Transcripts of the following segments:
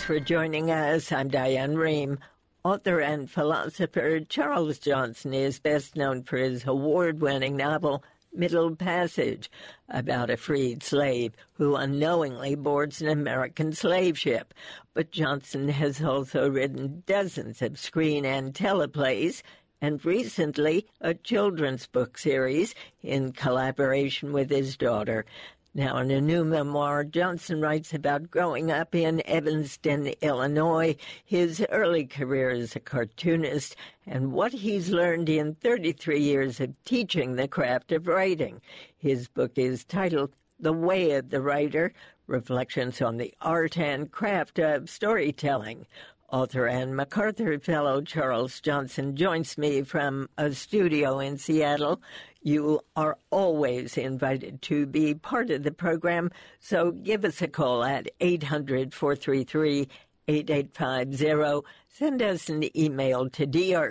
Thanks for joining us. I'm Diane Rehm. Author and philosopher Charles Johnson is best known for his award-winning novel, Middle Passage, about a freed slave who unknowingly boards an American slave ship. But Johnson has also written dozens of screen and teleplays, and recently a children's book series in collaboration with his daughter. Now, in a new memoir, Johnson writes about growing up in Evanston, Illinois, his early career as a cartoonist, and what he's learned in 33 years of teaching the craft of writing. His book is titled The Way of the Writer, Reflections on the Art and Craft of Storytelling. Author and MacArthur Fellow Charles Johnson joins me from a studio in Seattle. You are always invited to be part of the program, so give us a call at 800-433-8850. Send us an email to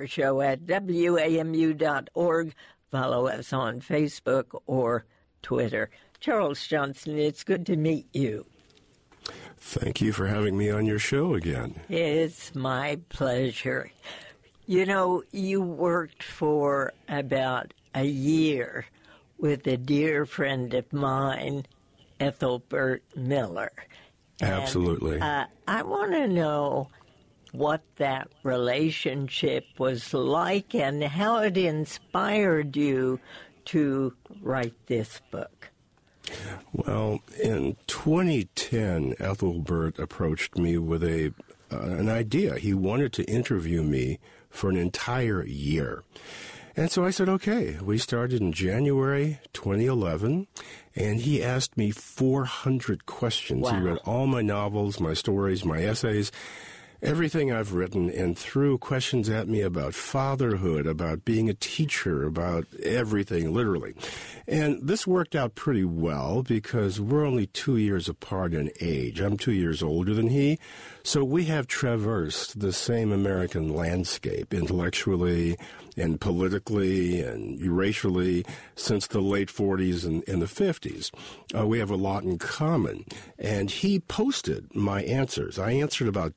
drshow@wamu.org. Follow us on Facebook or Twitter. Charles Johnson, it's good to meet you. Thank you for having me on your show again. It's my pleasure. You know, you worked for about a year with a dear friend of mine, Ethelbert Miller. Absolutely. And, I want to know what that relationship was like and how it inspired you to write this book. Well, in 2010, Ethelbert approached me with an idea. He wanted to interview me for an entire year. And so I said, okay. We started in January 2011, and he asked me 400 questions. Wow. He read all my novels, my stories, my essays, everything I've written, and threw questions at me about fatherhood, about being a teacher, about everything, literally. And this worked out pretty well because we're only 2 years apart in age. I'm 2 years older than he. So we have traversed the same American landscape intellectually and politically and racially since the late 40s and the 50s. We have a lot in common. And he posted my answers. I answered about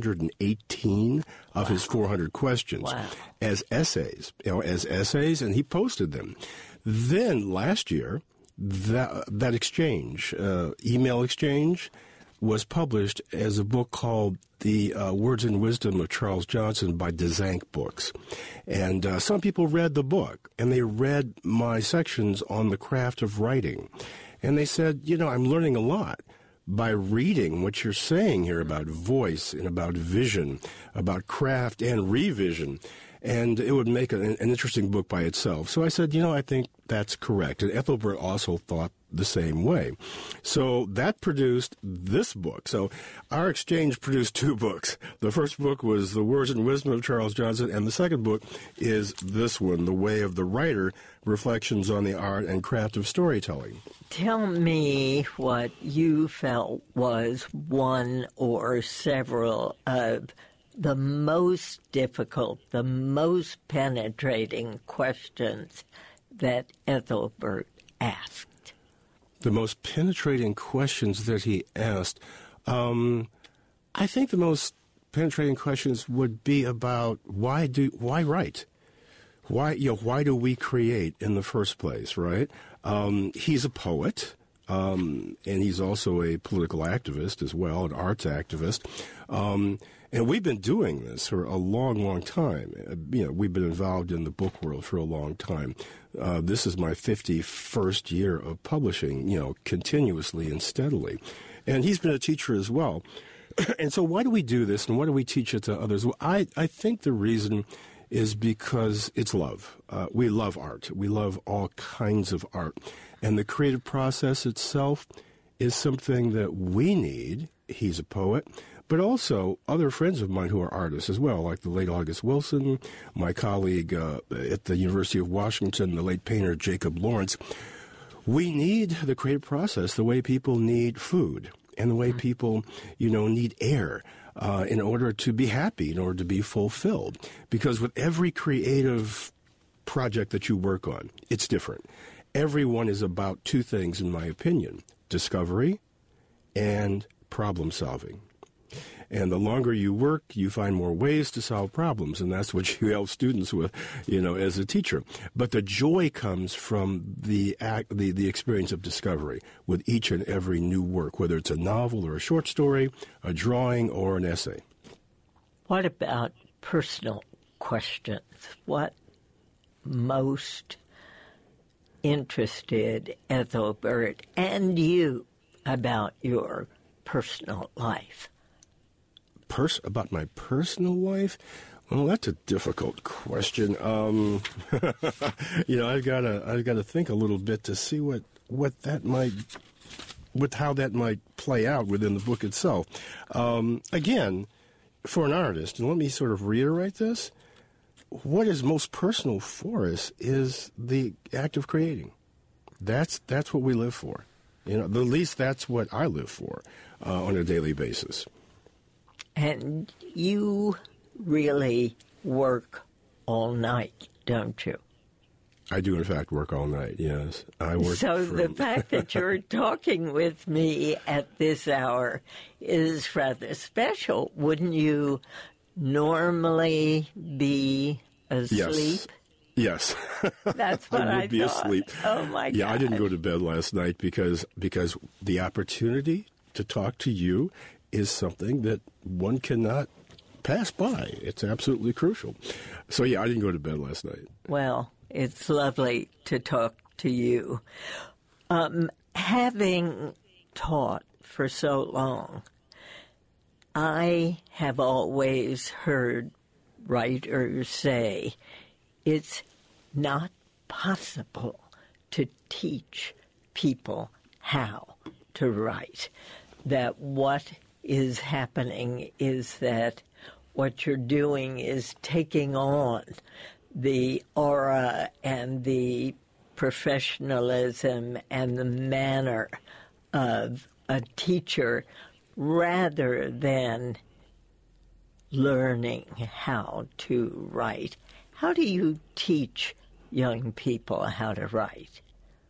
218 of his 400 questions as essays, and he posted them. Then last year, that exchange, email exchange, was published as a book called The Words and Wisdom of Charles Johnson by Dzanc Books. And some people read the book, and they read my sections on the craft of writing. And they said, you know, I'm learning a lot by reading what you're saying here about voice and about vision, about craft and revision. And it would make an interesting book by itself. So I said, you know, I think that's correct. And Ethelbert also thought the same way. So that produced this book. So our exchange produced two books. The first book was The Words and Wisdom of Charles Johnson, and the second book is this one, The Way of the Writer, Reflections on the Art and Craft of Storytelling. Tell me what you felt was one or several of the most difficult, the most penetrating questions that Ethelbert asked. The most penetrating questions that he asked, I think the most penetrating questions would be about why write? Why do we create in the first place, right? He's a poet, and he's also a political activist as well, an arts activist. And we've been doing this for a long, long time. We've been involved in the book world for a long time. This is my 51st year of publishing, continuously and steadily. And he's been a teacher as well. And so why do we do this, and why do we teach it to others? Well, I think the reason is because it's love. We love art. We love all kinds of art. And the creative process itself is something that we need. He's a poet, but also other friends of mine who are artists as well, like the late August Wilson, my colleague at the University of Washington, the late painter Jacob Lawrence. We need the creative process the way people need food and the way people, need air in order to be happy, in order to be fulfilled. Because with every creative project that you work on, it's different. Everyone is about two things, in my opinion: discovery and problem solving. And the longer you work, you find more ways to solve problems, and that's what you help students with, as a teacher. But the joy comes from the experience of discovery with each and every new work, whether it's a novel or a short story, a drawing, or an essay. What about personal questions? What most interested Ethelbert and you about your personal life? About my personal life? Well, that's a difficult question. I've got to think a little bit to see how that might play out within the book itself. Again, for an artist, and let me sort of reiterate this, what is most personal for us is the act of creating. That's what we live for. At least that's what I live for on a daily basis. And you really work all night, don't you? I do, in fact, work all night, yes. I work. So the fact that you're talking with me at this hour is rather special. Wouldn't you normally be asleep? Yes. That's what I would be thought. Asleep. Oh, my God. Yeah, I didn't go to bed last night because the opportunity to talk to you is something that one cannot pass by. It's absolutely crucial. So, yeah, I didn't go to bed last night. Well, it's lovely to talk to you. Having taught for so long, I have always heard writers say it's not possible to teach people how to write. That what is happening is that what you're doing is taking on the aura and the professionalism and the manner of a teacher rather than learning how to write. How do you teach young people how to write?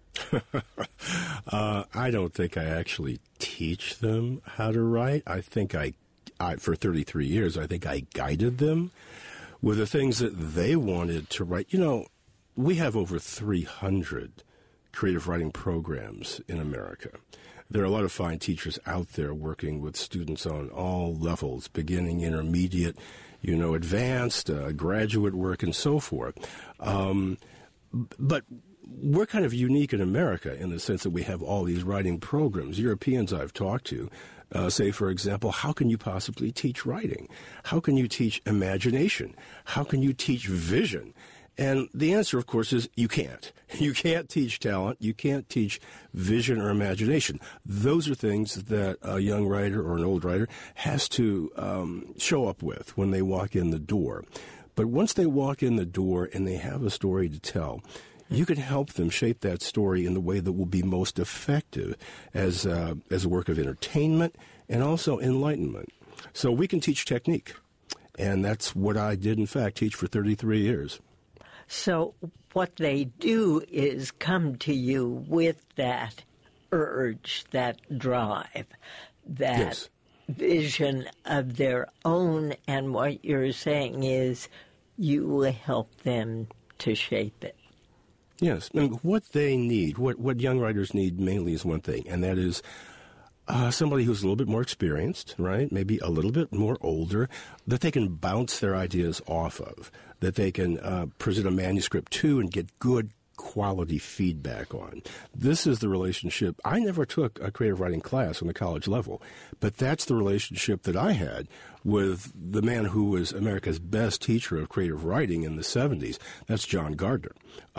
I don't think I actually teach them how to write. I think I for 33 years, I think I guided them with the things that they wanted to write. We have over 300 creative writing programs in America. There are a lot of fine teachers out there working with students on all levels, beginning, intermediate, advanced, graduate work, and so forth. But we're kind of unique in America in the sense that we have all these writing programs. Europeans I've talked to say, for example, how can you possibly teach writing? How can you teach imagination? How can you teach vision? And the answer, of course, is you can't. You can't teach talent. You can't teach vision or imagination. Those are things that a young writer or an old writer has to show up with when they walk in the door. But once they walk in the door and they have a story to tell, you can help them shape that story in the way that will be most effective as a work of entertainment and also enlightenment. So we can teach technique, and that's what I did, in fact, teach for 33 years. So what they do is come to you with that urge, that drive, that yes. vision of their own, and what you're saying is you will help them to shape it. Yes. And what they need, what young writers need mainly is one thing, and that is somebody who's a little bit more experienced, right? Maybe a little bit more older, that they can bounce their ideas off of, that they can present a manuscript to and get good quality feedback on. This is the relationship. I never took a creative writing class on the college level, but that's the relationship that I had with the man who was America's best teacher of creative writing in the 70s. That's John Gardner.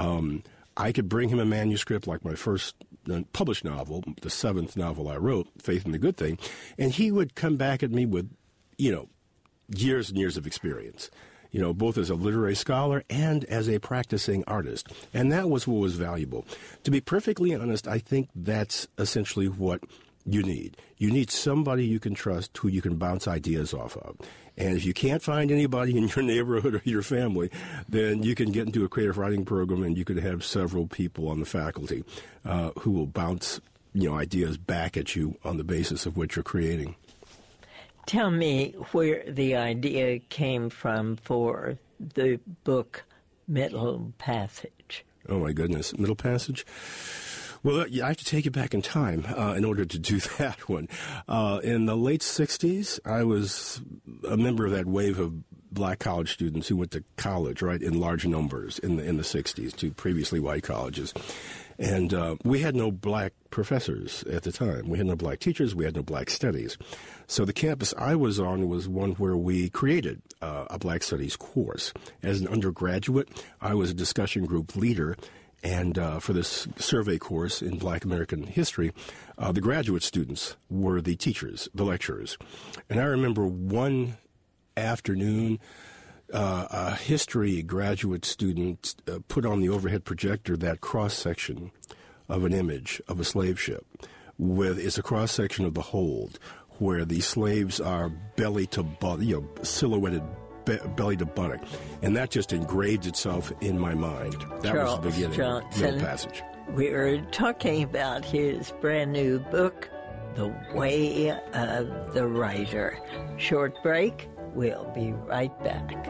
I could bring him a manuscript like my first published novel, the 7th novel I wrote, Faith in the Good Thing, and he would come back at me with, years and years of experience, both as a literary scholar and as a practicing artist. And that was what was valuable. To be perfectly honest, I think that's essentially what you need. You need somebody you can trust who you can bounce ideas off of. And if you can't find anybody in your neighborhood or your family, then you can get into a creative writing program and you could have several people on the faculty who will bounce ideas back at you on the basis of what you're creating. Tell me where the idea came from for the book Middle Passage. Oh, my goodness. Middle Passage? Well, I have to take you back in time in order to do that one. In the late 60s, I was a member of that wave of black college students who went to college, right, in large numbers in the 60s to previously white colleges. And we had no black professors at the time. We had no black teachers. We had no black studies. So the campus I was on was one where we created a black studies course. As an undergraduate, I was a discussion group leader. And for this survey course in Black American history, the graduate students were the teachers, the lecturers. And I remember one afternoon, a history graduate student put on the overhead projector that cross-section of an image of a slave ship. It's a cross-section of the hold, where the slaves are belly to butt, silhouetted belly to buttock, and that just engraved itself in my mind. That Charles was the beginning Johnson. of Middle Passage. We're talking about his brand new book, The Way of the Writer. Short break. We'll be right back.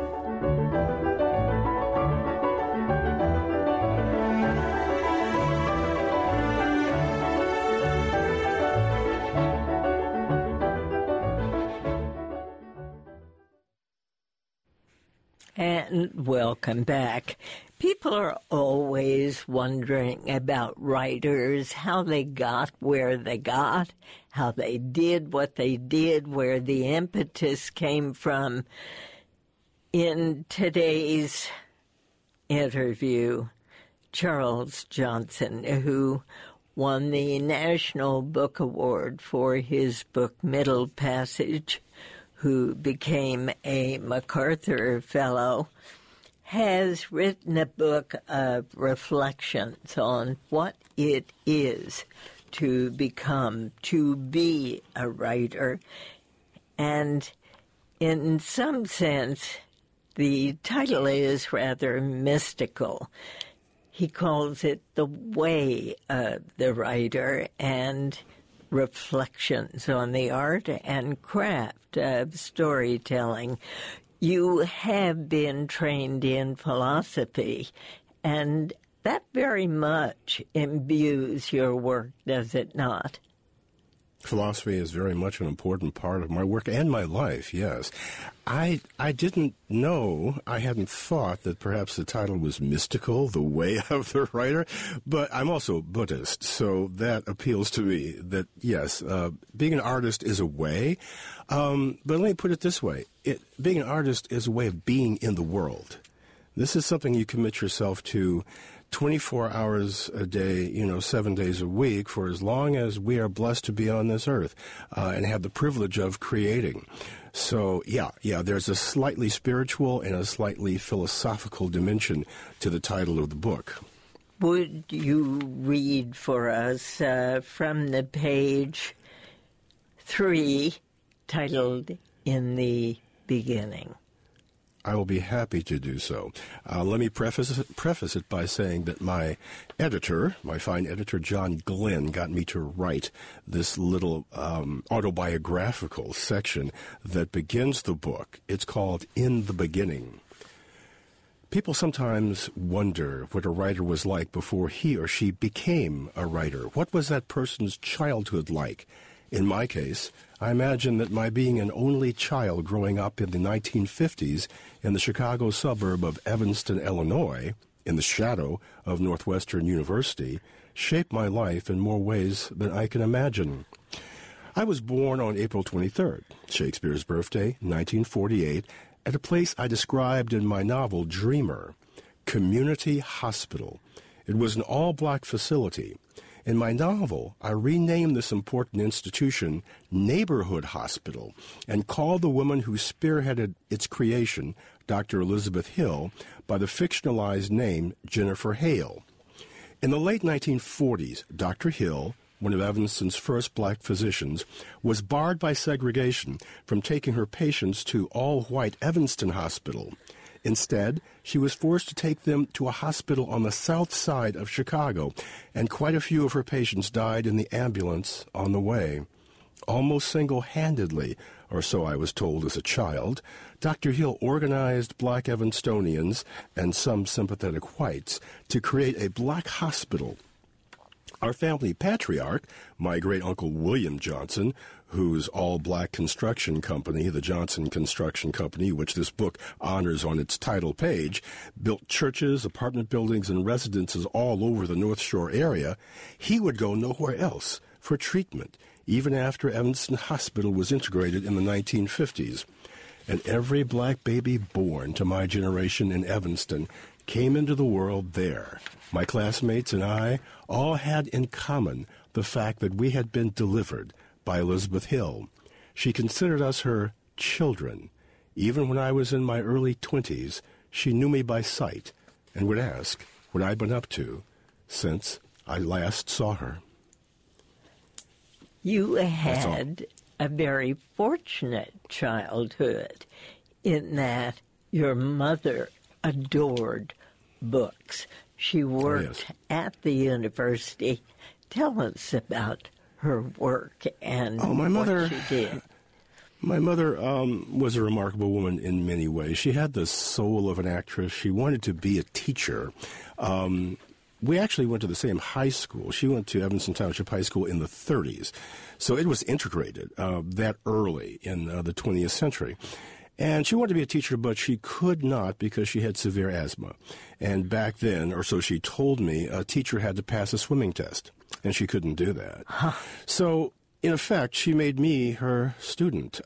And welcome back. People are always wondering about writers, how they got where they got, how they did what they did, where the impetus came from. In today's interview, Charles Johnson, who won the National Book Award for his book Middle Passage, who became a MacArthur Fellow, has written a book of reflections on what it is to be a writer. And in some sense, the title is rather mystical. He calls it The Way of the Writer, and reflections on the art and craft of storytelling. You have been trained in philosophy, and that very much imbues your work, does it not? Philosophy is very much an important part of my work and my life, yes. I didn't know, I hadn't thought that perhaps the title was mystical, The Way of the Writer, but I'm also Buddhist, so that appeals to me that, yes, being an artist is a way, but let me put it this way. Being an artist is a way of being in the world. This is something you commit yourself to 24 hours a day, 7 days a week, for as long as we are blessed to be on this earth and have the privilege of creating. So, yeah, there's a slightly spiritual and a slightly philosophical dimension to the title of the book. Would you read for us from the page 3, titled In the Beginning? I will be happy to do so. Let me preface it by saying that my editor, my fine editor, John Glenn, got me to write this little autobiographical section that begins the book. It's called In the Beginning. People sometimes wonder what a writer was like before he or she became a writer. What was that person's childhood like? In my case, I imagine that my being an only child growing up in the 1950s in the Chicago suburb of Evanston, Illinois, in the shadow of Northwestern University, shaped my life in more ways than I can imagine. I was born on April 23rd, Shakespeare's birthday, 1948, at a place I described in my novel Dreamer, Community Hospital. It was an all-black facility. In my novel, I renamed this important institution Neighborhood Hospital and called the woman who spearheaded its creation, Dr. Elizabeth Hill, by the fictionalized name Jennifer Hale. In the late 1940s, Dr. Hill, one of Evanston's first black physicians, was barred by segregation from taking her patients to all-white Evanston Hospital. Instead, she was forced to take them to a hospital on the south side of Chicago, and quite a few of her patients died in the ambulance on the way. Almost single-handedly, or so I was told as a child, Dr. Hill organized black Evanstonians and some sympathetic whites to create a black hospital. Our family patriarch, my great-uncle William Johnson, whose all-black construction company, the Johnson Construction Company, which this book honors on its title page, built churches, apartment buildings, and residences all over the North Shore area, he would go nowhere else for treatment, even after Evanston Hospital was integrated in the 1950s. And every black baby born to my generation in Evanston came into the world there. My classmates and I all had in common the fact that we had been delivered by Elizabeth Hill. She considered us her children. Even when I was in my early 20s, she knew me by sight and would ask what I'd been up to since I last saw her. You had a very fortunate childhood in that your mother adored books. She worked at the university. Tell us about her work and what she did. My mother was a remarkable woman in many ways. She had the soul of an actress. She wanted to be a teacher. We actually went to the same high school. She went to Evanston Township High School in the 30s. So it was integrated that early in the 20th century. And she wanted to be a teacher, but she could not because she had severe asthma. And back then, or so she told me, a teacher had to pass a swimming test, and she couldn't do that. So, in effect, she made me her student.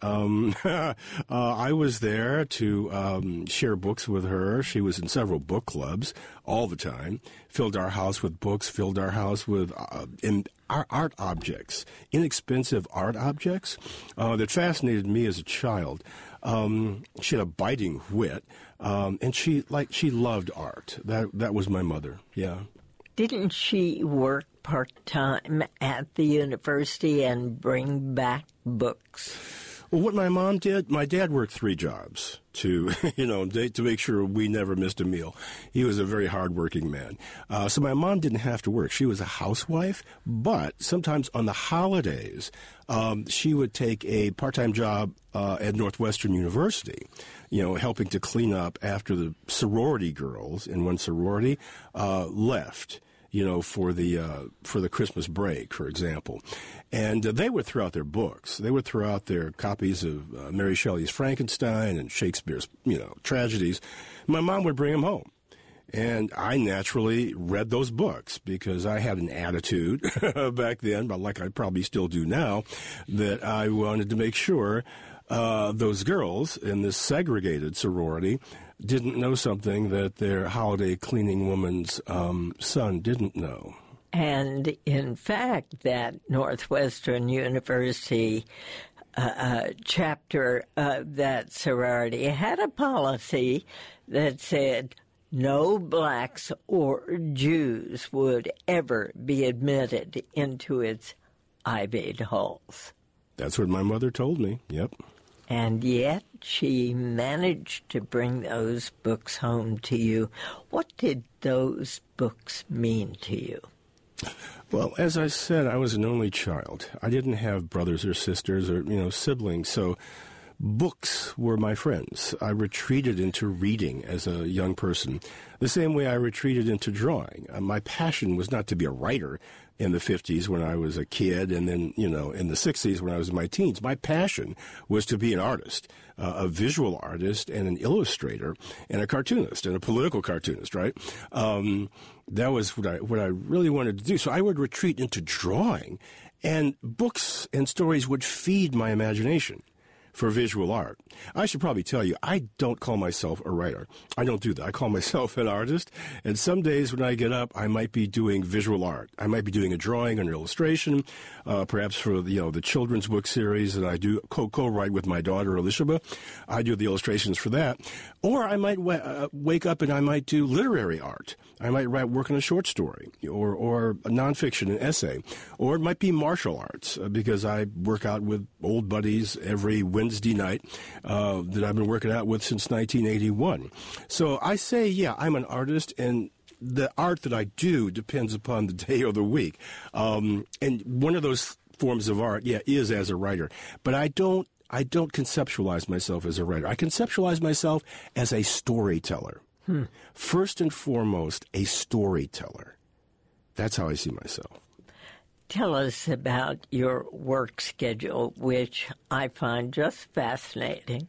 I was there to share books with her. She was in several book clubs all the time, filled our house with books, filled our house with art objects, inexpensive art objects that fascinated me as a child. She had a biting wit, and she loved art. That was my mother, yeah. Didn't she work part-time at the university and bring back books? Well, what my mom did, my dad worked 3 jobs to make sure we never missed a meal. He was a very hardworking man. So my mom didn't have to work. She was a housewife, but sometimes on the holidays, she would take a part-time job at Northwestern University, helping to clean up after the sorority girls in one sorority left. For the Christmas break, for example. And they would throw out their books. They would throw out their copies of Mary Shelley's Frankenstein and Shakespeare's, tragedies. My mom would bring them home. And I naturally read those books because I had an attitude back then, but like I probably still do now, that I wanted to make sure those girls in this segregated sorority didn't know something that their holiday cleaning woman's son didn't know. And in fact, that Northwestern University chapter of that sorority had a policy that said no blacks or Jews would ever be admitted into its ivied halls. That's what my mother told me, yep. And yet she managed to bring those books home to you. What did those books mean to you? Well, as I said, I was an only child. I didn't have brothers or sisters or, siblings, so books were my friends. I retreated into reading as a young person, the same way I retreated into drawing. My passion was not to be a writer in the 50s when I was a kid and then, in the 60s when I was in my teens. My passion was to be an artist, a visual artist and an illustrator and a cartoonist and a political cartoonist, right? That was what I really wanted to do. So I would retreat into drawing, and books and stories would feed my imagination for visual art. I should probably tell you, I don't call myself a writer. I don't do that. I call myself an artist, and some days when I get up, I might be doing visual art. I might be doing a drawing, an illustration, perhaps for the children's book series that I do co-write with my daughter, Elishaba. I do the illustrations for that. Or I might wake up and I might do literary art. I might work on a short story or a nonfiction, an essay. Or it might be martial arts because I work out with old buddies every Wednesday night that I've been working out with since 1981. So I say, yeah, I'm an artist, and the art that I do depends upon the day or the week. And one of those forms of art, is as a writer. But I don't I don't conceptualize myself as a writer. I conceptualize myself as a storyteller. First and foremost, a storyteller. That's how I see myself. Tell us about your work schedule, which I find just fascinating.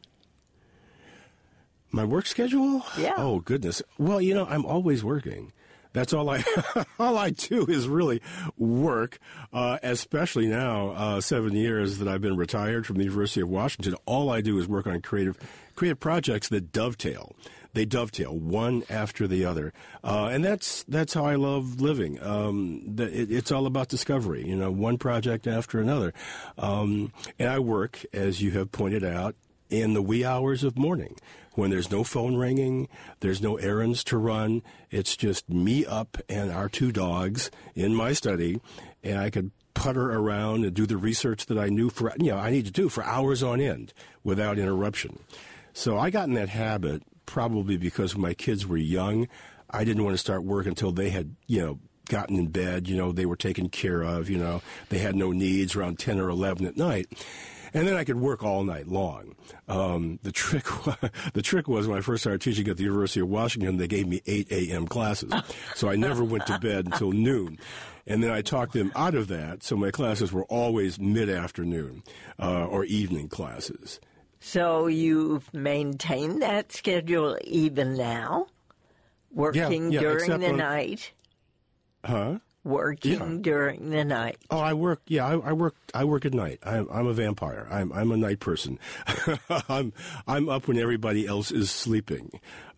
My work schedule? Yeah. Oh, goodness. Well, I'm always working. That's all all I do is really work, especially now, 7 years that I've been retired from the University of Washington. All I do is work on creative projects that dovetail. They dovetail one after the other. And that's how I love living. It's all about discovery, one project after another. And I work, as you have pointed out, in the wee hours of morning, when there's no phone ringing, there's no errands to run. It's just me up and our 2 dogs in my study, and I could putter around and do the research that I need to do for hours on end without interruption. So I got in that habit probably because when my kids were young, I didn't want to start work until they had, gotten in bed, they were taken care of, they had no needs around 10 or 11 at night. And then I could work all night long. The trick was when I first started teaching at the University of Washington, they gave me 8 a.m. classes. So I never went to bed until noon. And then I talked them out of that, so my classes were always mid-afternoon or evening classes. So you've maintained that schedule even now? Working during the night? Huh? Working during the night. Oh, I work. Yeah, I work at night. I'm a vampire. I'm a night person. I'm up when everybody else is sleeping.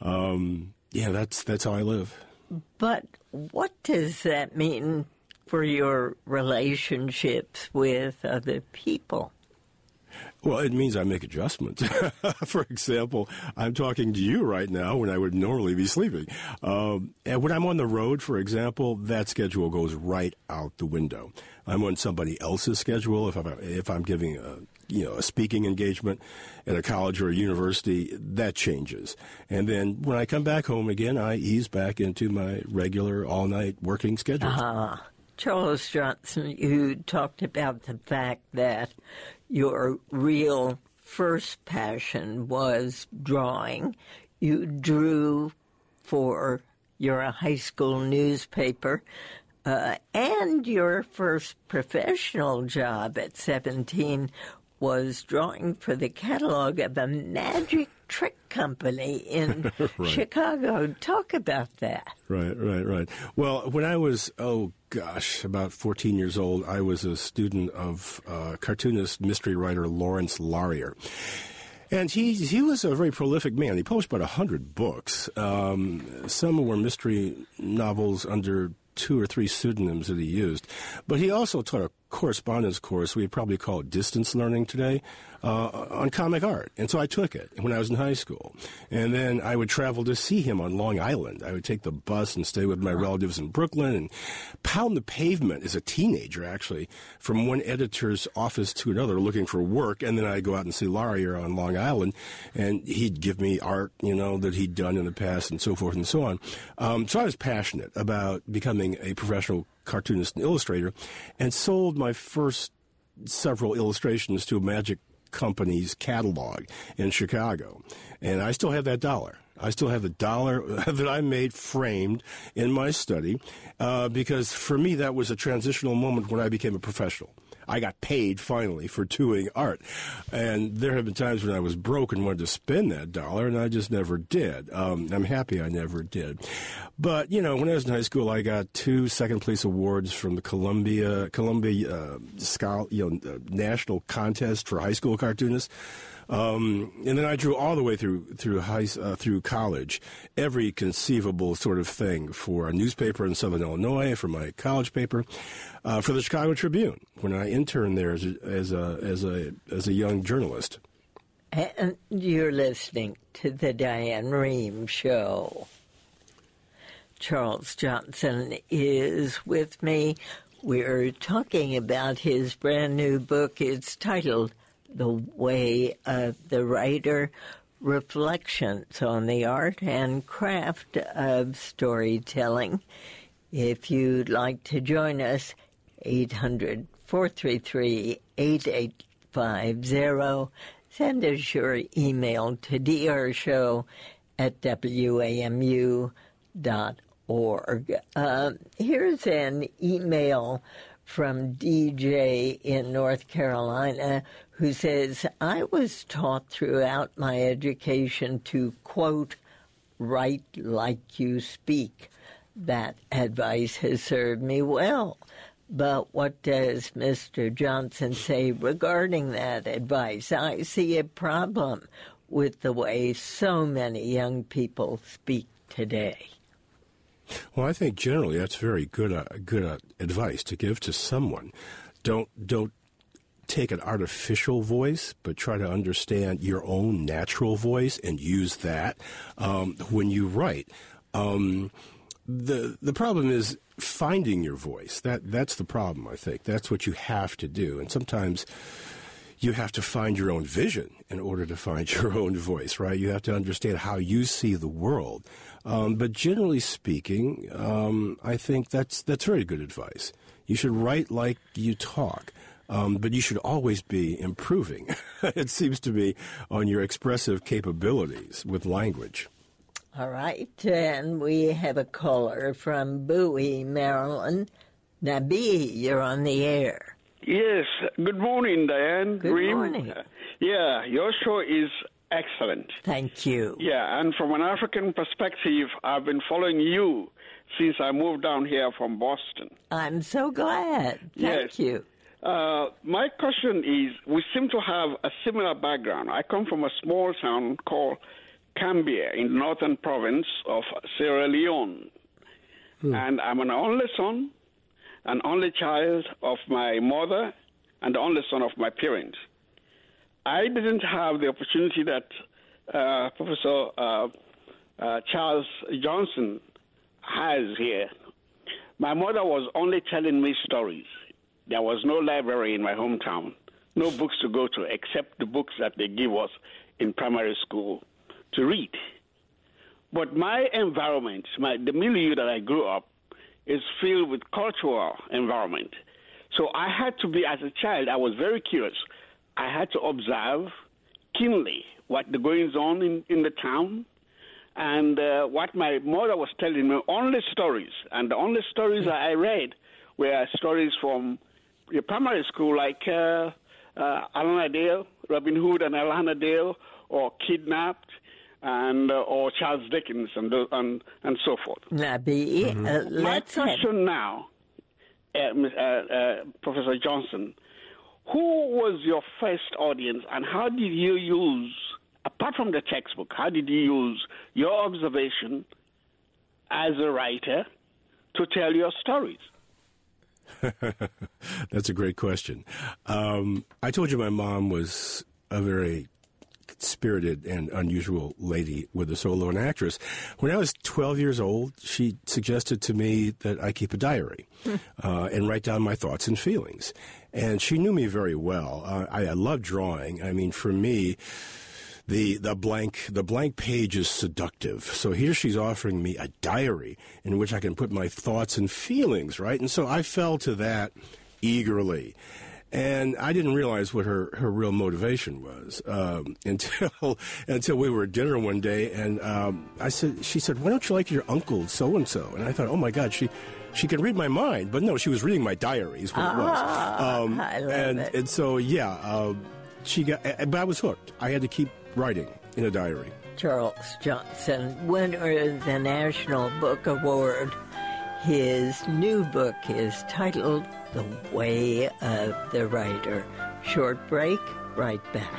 That's how I live. But what does that mean for your relationships with other people? Well, it means I make adjustments. For example, I'm talking to you right now when I would normally be sleeping. And when I'm on the road, for example, that schedule goes right out the window. I'm on somebody else's schedule. If I'm giving a speaking engagement at a college or a university, that changes. And then when I come back home again, I ease back into my regular all-night working schedule. Charles Johnson, you talked about the fact that your real first passion was drawing. You drew for your high school newspaper, and your first professional job at 17 was drawing for the catalog of a magic trick company in right. Chicago. Talk about that. Right. Well, when I was, about 14 years old, I was a student of cartoonist, mystery writer Lawrence Larrier. And he was a very prolific man. He published about 100 books. Some were mystery novels under 2 or 3 pseudonyms that he used. But he also taught a correspondence course, we'd probably call it distance learning today, on comic art. And so I took it when I was in high school. And then I would travel to see him on Long Island. I would take the bus and stay with my relatives in Brooklyn and pound the pavement as a teenager, actually, from one editor's office to another looking for work. And then I'd go out and see Larrier on Long Island, and he'd give me art, that he'd done in the past and so forth and so on. So I was passionate about becoming a professional cartoonist and illustrator, and sold my first several illustrations to a magic company's catalog in Chicago. And I still have that dollar. I still have the dollar that I made framed in my study, because for me that was a transitional moment when I became a professional. I got paid finally for doing art. And there have been times when I was broke and wanted to spend that dollar, and I just never did. I'm happy I never did. But, when I was in high school, I got 2 second-place awards from the Columbia National Contest for High School Cartoonists. And then I drew all the way through college, every conceivable sort of thing for a newspaper in Southern Illinois, for my college paper, for the Chicago Tribune when I interned there as a young journalist. And you're listening to the Diane Rehm Show. Charles Johnson is with me. We're talking about his brand new book. It's titled The Way of the Writer, Reflections on the Art and Craft of Storytelling. If you'd like to join us, 800-433-8850, send us your email to drashow@wamu.org. Here's an email from DJ in North Carolina who says, I was taught throughout my education to, quote, write like you speak. That advice has served me well. But what does Mr. Johnson say regarding that advice? I see a problem with the way so many young people speak today. Well, I think generally that's very good advice to give to someone. Don't take an artificial voice, but try to understand your own natural voice and use that when you write. The problem is finding your voice. That's the problem, I think. That's what you have to do. And sometimes you have to find your own vision in order to find your own voice, right? You have to understand how you see the world. But generally speaking, I think that's very good advice. You should write like you talk. But you should always be improving, it seems to me, on your expressive capabilities with language. All right, and we have a caller from Bowie, Maryland. Nabi, you're on the air. Yes. Good morning, Diane. Good morning. Yeah, your show is excellent. Thank you. Yeah, and from an African perspective, I've been following you since I moved down here from Boston. I'm so glad. Thank you. My question is, we seem to have a similar background. I come from a small town called Cambia in the northern province of Sierra Leone. And I'm an only son, an only child of my mother, and the only son of my parents. I didn't have the opportunity that Professor Charles Johnson has here. My mother was only telling me stories. There was no library in my hometown, no books to go to except the books that they give us in primary school to read. But my environment, the milieu that I grew up, is filled with cultural environment. So I had to be, as a child, I was very curious. I had to observe keenly what the goings on in the town and what my mother was telling me, only stories. And the only stories that I read were stories from the primary school, like Alana Dale, Robin Hood and Alana Dale, or Kidnapped, and or Charles Dickens, and so forth. Nabi, My question now, Professor Johnson, who was your first audience, and how did you use, apart from the textbook, how did you use your observation as a writer to tell your stories? That's a great question. I told you my mom was a very spirited and unusual lady with a solo and actress. When I was 12 years old, she suggested to me that I keep a diary and write down my thoughts and feelings. And she knew me very well. I love drawing. I mean, for me, the blank page is seductive. So here she's offering me a diary in which I can put my thoughts and feelings, right? And so I fell to that eagerly. And I didn't realize what her real motivation was until we were at dinner one day, and she said, "Why don't you like your uncle so and so?" And I thought, "Oh my God, she can read my mind." But no, she was reading my diary, is what it was. I love it. And so but I was hooked. I had to keep writing in a diary. Charles Johnson, winner of the National Book Award. His new book is titled The Way of the Writer. Short break, right back.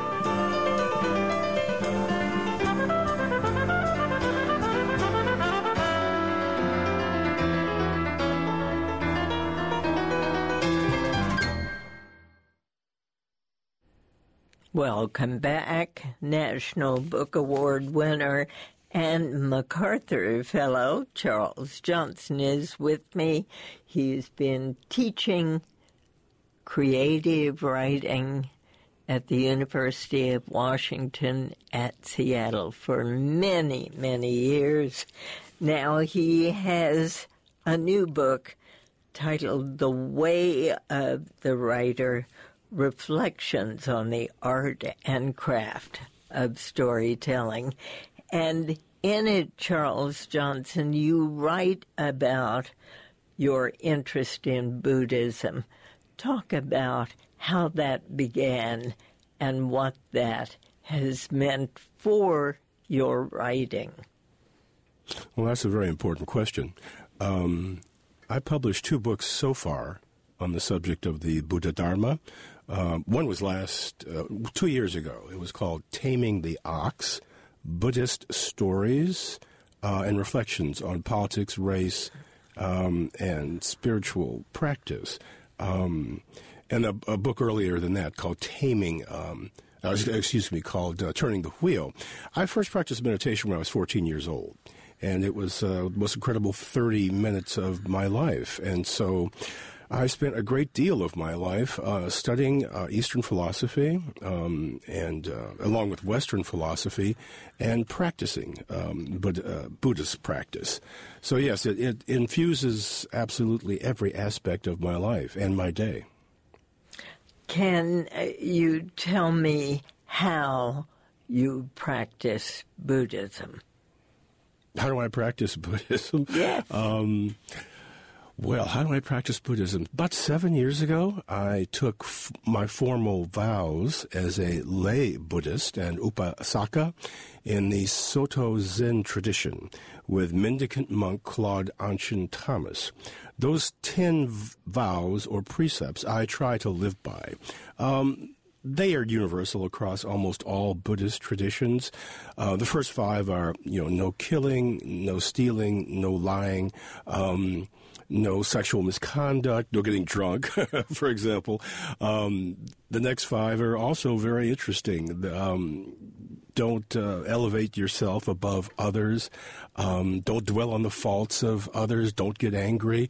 Welcome back. National Book Award winner and MacArthur Fellow Charles Johnson is with me. He's been teaching creative writing at the University of Washington at Seattle for many, many years. Now he has a new book titled The Way of the Writer, Reflections on the Art and Craft of Storytelling. And in it, Charles Johnson, you write about your interest in Buddhism. Talk about how that began and what that has meant for your writing. Well, that's a very important question. I published 2 books so far on the subject of the Buddha Dharma. One was 2 years ago. It was called Taming the Ox, Buddhist Stories and Reflections on Politics, Race, and Spiritual Practice. And a book earlier than that called called Turning the Wheel. I first practiced meditation when I was 14 years old. And it was the most incredible 30 minutes of my life. And so I spent a great deal of my life studying Eastern philosophy and along with Western philosophy and practicing Buddhist practice. So, yes, it infuses absolutely every aspect of my life and my day. Can you tell me how you practice Buddhism? How do I practice Buddhism? Yes. Well, how do I practice Buddhism? About 7 years ago, I took my formal vows as a lay Buddhist and Upasaka in the Soto Zen tradition with mendicant monk Claude Anshin Thomas. Those 10 vows or precepts I try to live by. They are universal across almost all Buddhist traditions. The first 5 are, no killing, no stealing, no lying, no sexual misconduct, no getting drunk, for example. The next 5 are also very interesting. Don't elevate yourself above others. Don't dwell on the faults of others. Don't get angry.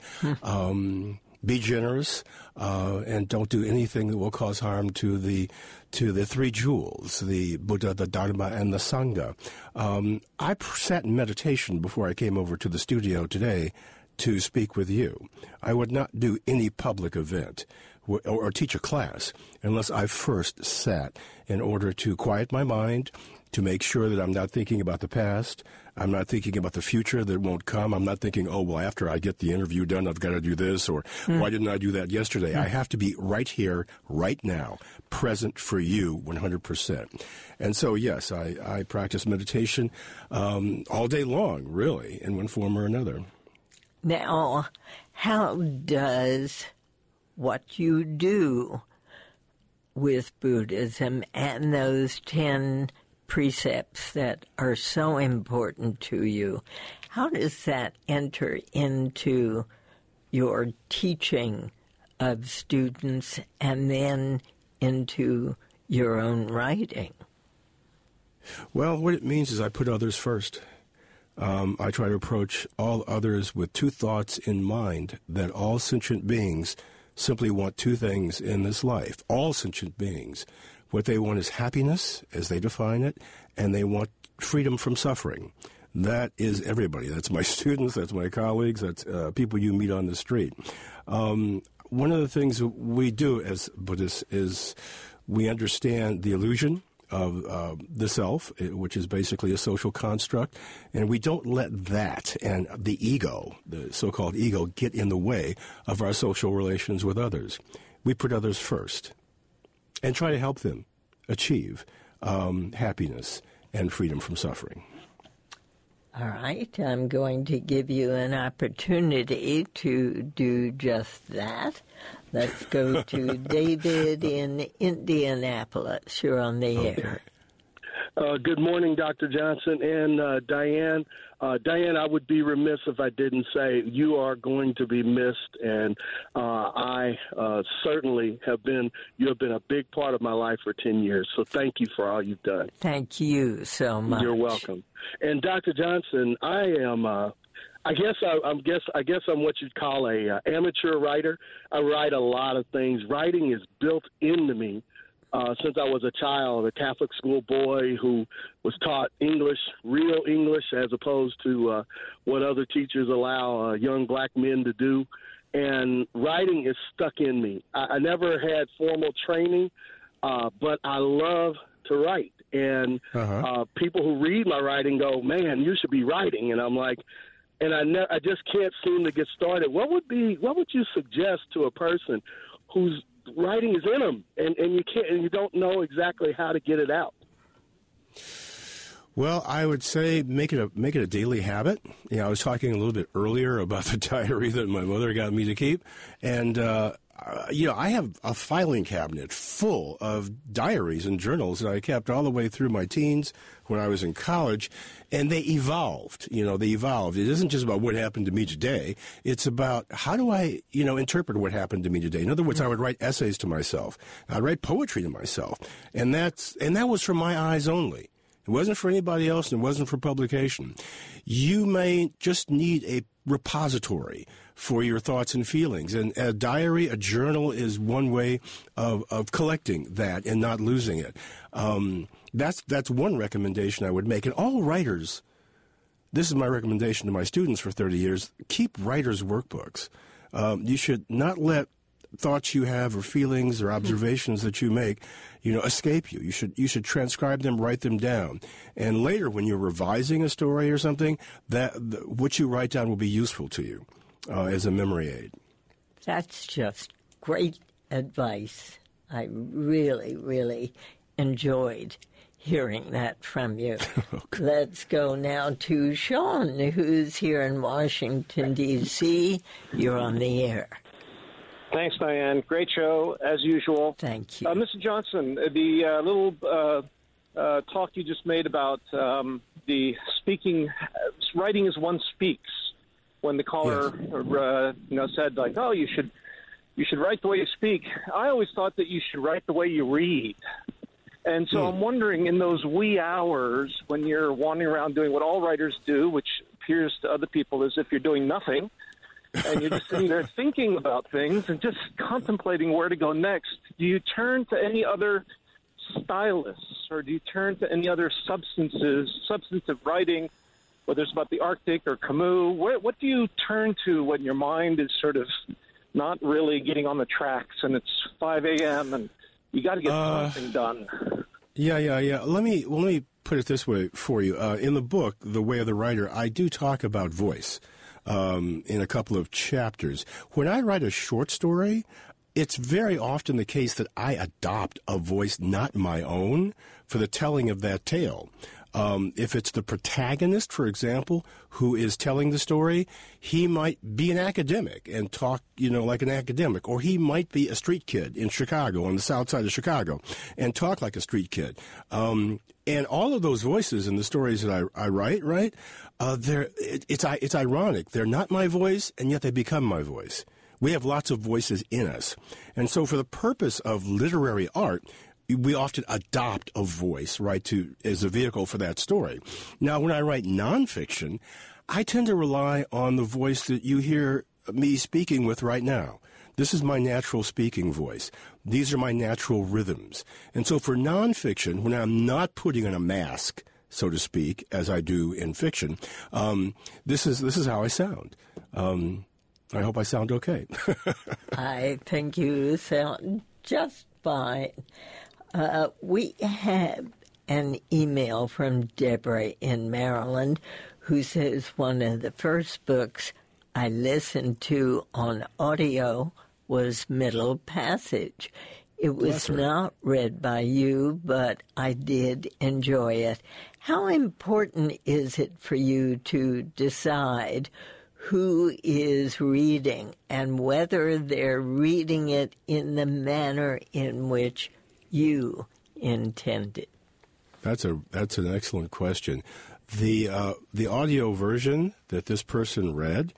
Be generous, and don't do anything that will cause harm to the 3 jewels, the Buddha, the Dharma, and the Sangha. I sat in meditation before I came over to the studio today to speak with you. I would not do any public event or teach a class unless I first sat in order to quiet my mind, to make sure that I'm not thinking about the past. I'm not thinking about the future that won't come. I'm not thinking, after I get the interview done, I've got to do this, or why didn't I do that yesterday? I have to be right here, right now, present for you 100%. And so, yes, I practice meditation all day long, really, in one form or another. Now, how does what you do with Buddhism and those 10 precepts that are so important to you, how does that enter into your teaching of students and then into your own writing? Well, what it means is I put others first. I try to approach all others with 2 thoughts in mind, that all sentient beings simply want 2 things in this life. All sentient beings. What they want is happiness, as they define it, and they want freedom from suffering. That is everybody. That's my students, that's my colleagues, that's people you meet on the street. One of the things we do as Buddhists is we understand the illusion of the self, which is basically a social construct, and we don't let that and the ego, the so-called ego, get in the way of our social relations with others. We put others first and try to help them achieve happiness and freedom from suffering. All right, I'm going to give you an opportunity to do just that. Let's go to David in Indianapolis. You're on the air. Good morning, Dr. Johnson and Diane. Diane, I would be remiss if I didn't say you are going to be missed, and I certainly you have been a big part of my life for 10 years, so thank you for all you've done. Thank you so much. You're welcome. And Dr. Johnson, I am I guess I'm what you'd call a amateur writer. I write a lot of things. Writing is built into me. Since I was a child, a Catholic school boy who was taught English, real English, as opposed to what other teachers allow young black men to do. and writing is stuck in me. I never had formal training, but I love to write. And people who read my writing go, man, you should be writing. And I'm like, and I just can't seem to get started. What would you suggest to a person whose writing is in them and you don't know exactly how to get it out? Well, I would say make it a daily habit. You know, I was talking a little bit earlier about the diary that my mother got me to keep, and I have a filing cabinet full of diaries and journals that I kept all the way through my teens when I was in college, and they evolved. It isn't just about what happened to me today. It's about how do I, interpret what happened to me today. In other words, I would write essays to myself. I'd write poetry to myself, and that was from my eyes only. It wasn't for anybody else, and it wasn't for publication. You may just need a repository for your thoughts and feelings. And a diary, a journal, is one way of collecting that and not losing it. That's one recommendation I would make. And all writers, this is my recommendation to my students for 30 years, keep writers' workbooks. You should not let thoughts you have or feelings or observations that you make, escape you. You should transcribe them, write them down. And later, when you're revising a story or something, what you write down will be useful to you as a memory aid. That's just great advice. I really, really enjoyed hearing that from you. Okay. Let's go now to Sean, who's here in Washington, D.C. You're on the air. Thanks, Diane. Great show, as usual. Thank you. Mr. Johnson, the little talk you just made about the speaking, writing as one speaks, when the caller said, like, oh, you should write the way you speak. I always thought that you should write the way you read. And so I'm wondering, in those wee hours when you're wandering around doing what all writers do, which appears to other people as if you're doing nothing, and you're just sitting there thinking about things and just contemplating where to go next, do you turn to any other stylists, or do you turn to any other substantive writing, whether it's about the Arctic or Camus? What do you turn to when your mind is sort of not really getting on the tracks and it's 5 a.m. and you got to get something done? Yeah. Let me put it this way for you. In the book, The Way of the Writer, I do talk about voice. In a couple of chapters. When I write a short story, it's very often the case that I adopt a voice not my own for the telling of that tale. If it's the protagonist, for example, who is telling the story, he might be an academic and talk, like an academic, or he might be a street kid in Chicago, on the south side of Chicago, and talk like a street kid. And all of those voices in the stories that I write, right? It's ironic. They're not my voice, and yet they become my voice. We have lots of voices in us. And so for the purpose of literary art, we often adopt a voice, right, as a vehicle for that story. Now, when I write nonfiction, I tend to rely on the voice that you hear me speaking with right now. This is my natural speaking voice. These are my natural rhythms. And so for nonfiction, when I'm not putting on a mask, so to speak, as I do in fiction, this is how I sound. I hope I sound okay. I think you sound just fine. We have an email from Deborah in Maryland who says one of the first books I listened to on audio was Middle Passage. It was not read by you, but I did enjoy it. How important is it for you to decide who is reading and whether they're reading it in the manner in which you intended? That's an excellent question. The audio version that this person read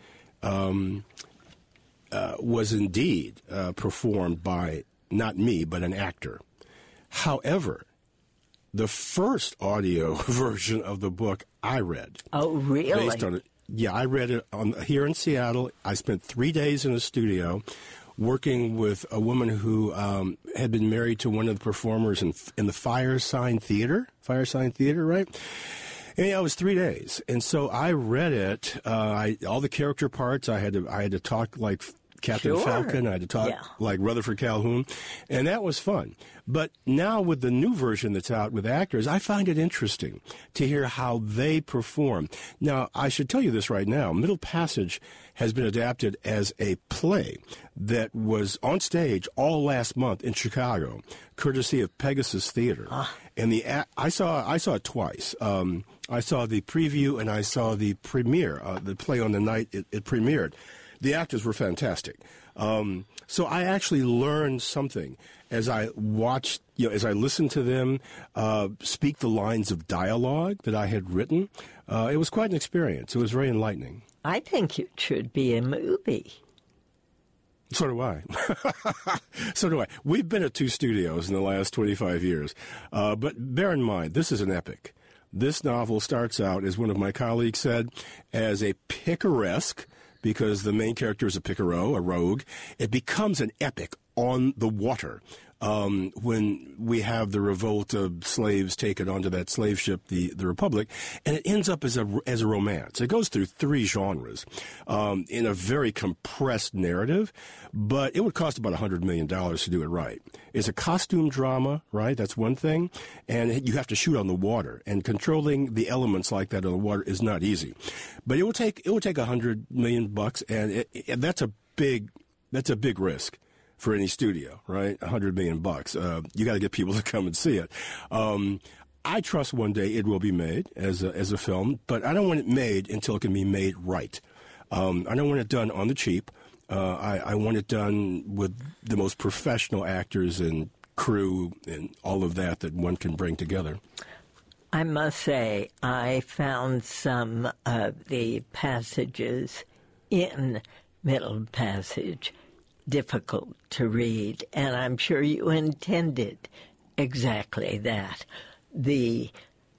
was indeed performed by not me, but an actor. However, the first audio version of the book I read. Oh, really? Based on it. Yeah, I read it here in Seattle. I spent 3 days in a studio working with a woman who had been married to one of the performers in the Firesign Theater, right? And yeah, it was 3 days. And so I read it, all the character parts. I had to talk like Captain Falcon. I had to talk like Rutherford Calhoun, and that was fun. But now with the new version that's out with actors, I find it interesting to hear how they perform. Now, I should tell you this right now. Middle Passage has been adapted as a play that was on stage all last month in Chicago, courtesy of Pegasus Theater. And I saw it twice. I saw the preview and I saw the premiere, the play on the night it premiered. The actors were fantastic. So I actually learned something as I watched, as I listened to them speak the lines of dialogue that I had written. It was quite an experience. It was very enlightening. I think it should be a movie. So do I. So do I. We've been at 2 studios in the last 25 years. But bear in mind, this is an epic. This novel starts out, as one of my colleagues said, as a picaresque, because the main character is a picaro, a rogue. It becomes an epic on the water when we have the revolt of slaves taken onto that slave ship, the Republic, and it ends up as a romance. It goes through 3 genres in a very compressed narrative, but it would cost about $100 million to do it right. It's a costume drama, right? That's one thing, and you have to shoot on the water, and controlling the elements like that on the water is not easy. But it will take $100 million, and that's a big risk for any studio, right? $100 million. You got to get people to come and see it. I trust one day it will be made as a film, but I don't want it made until it can be made right. I don't want it done on the cheap. I want it done with the most professional actors and crew and all of that one can bring together. I must say, I found some of the passages in Middle Passage difficult to read, and I'm sure you intended exactly that. The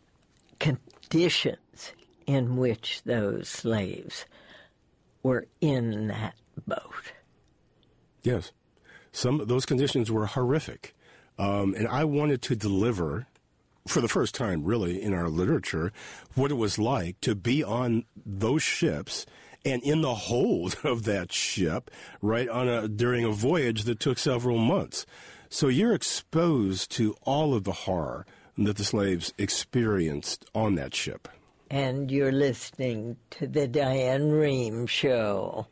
conditions in which those slaves were in that boat. Yes. Some of those conditions were horrific. And I wanted to deliver, for the first time really in our literature, what it was like to be on those ships and in the hold of that ship, right, during a voyage that took several months. So you're exposed to all of the horror that the slaves experienced on that ship. And you're listening to the Diane Rehm Show.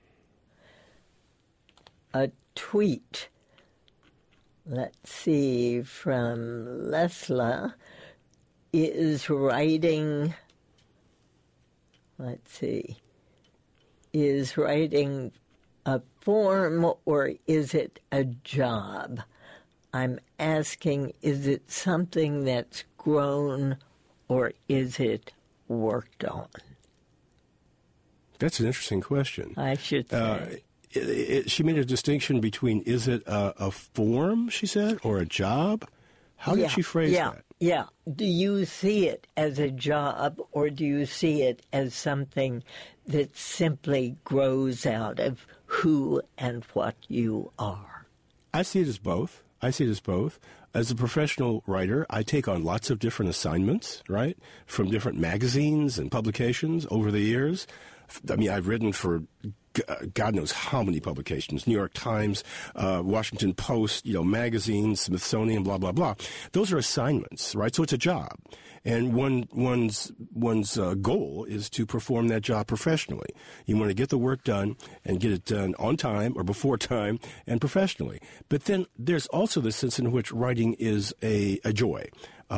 A tweet, let's see, from Lesla is writing a form or is it a job? I'm asking, is it something that's grown or is it worked on? That's an interesting question. I should say. She made a distinction between, is it a form, she said, or a job? How did she phrase that? Yeah. Do you see it as a job or do you see it as something that simply grows out of who and what you are? I see it as both. As a professional writer, I take on lots of different assignments, right, from different magazines and publications over the years. I mean, I've written for God knows how many publications, New York Times, Washington Post, magazines, Smithsonian, blah, blah, blah. Those are assignments, right? So it's a job. And one's goal is to perform that job professionally. You want to get the work done and get it done on time or before time and professionally. But then there's also the sense in which writing is a joy.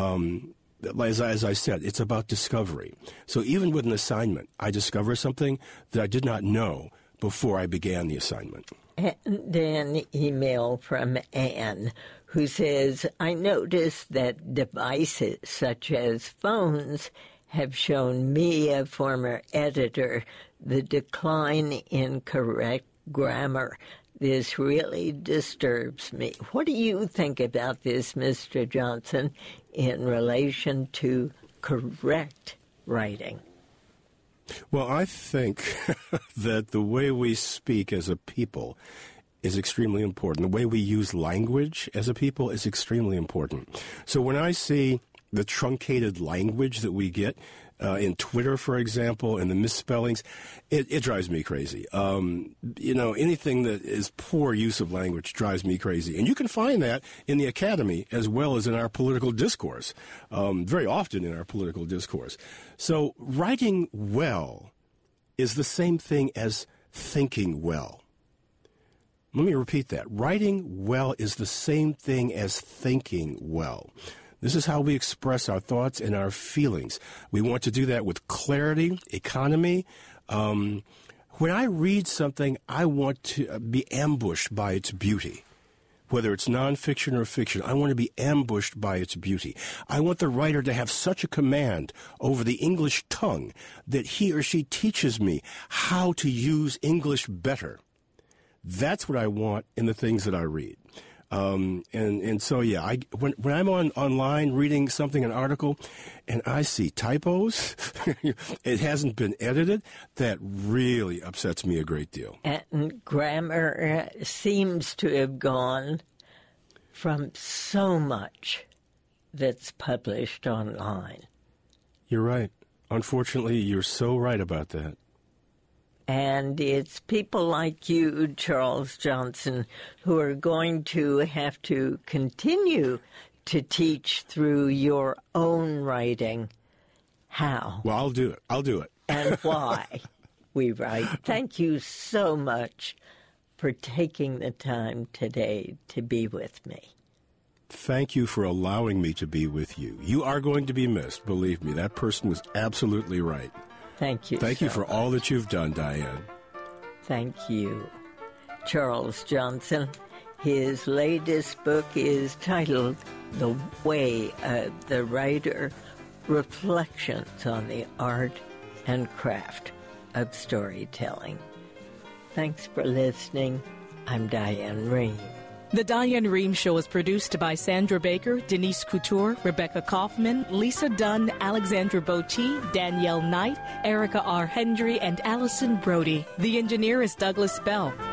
As I said, it's about discovery. So even with an assignment, I discover something that I did not know before I began the assignment. And an email from Anne, who says, I noticed that devices such as phones have shown me, a former editor, the decline in correct grammar. This really disturbs me. What do you think about this, Mr. Johnson, in relation to correct writing? Well, I think that the way we speak as a people is extremely important. The way we use language as a people is extremely important. So when I see the truncated language that we get, in Twitter, for example, and the misspellings, it drives me crazy. Anything that is poor use of language drives me crazy. And you can find that in the academy as well as in our political discourse, very often in our political discourse. So writing well is the same thing as thinking well. Let me repeat that. Writing well is the same thing as thinking well. This is how we express our thoughts and our feelings. We want to do that with clarity, economy. When I read something, I want to be ambushed by its beauty. Whether it's nonfiction or fiction, I want to be ambushed by its beauty. I want the writer to have such a command over the English tongue that he or she teaches me how to use English better. That's what I want in the things that I read. When I'm online reading something, an article, and I see typos, it hasn't been edited, that really upsets me a great deal. And grammar seems to have gone from so much that's published online. You're right. Unfortunately, you're so right about that. And it's people like you, Charles Johnson, who are going to have to continue to teach through your own writing how. Well, I'll do it. And why we write. Thank you so much for taking the time today to be with me. Thank you for allowing me to be with you. You are going to be missed, believe me. That person was absolutely right. Thank you. Thank you for all that you've done, Diane. Thank you. Charles Johnson, his latest book is titled The Way of the Writer, Reflections on the Art and Craft of Storytelling. Thanks for listening. I'm Diane Rehm. The Diane Rehm Show is produced by Sandra Baker, Denise Couture, Rebecca Kaufman, Lisa Dunn, Alexandra Botti, Danielle Knight, Erica R. Hendry, and Allison Brody. The engineer is Douglas Bell.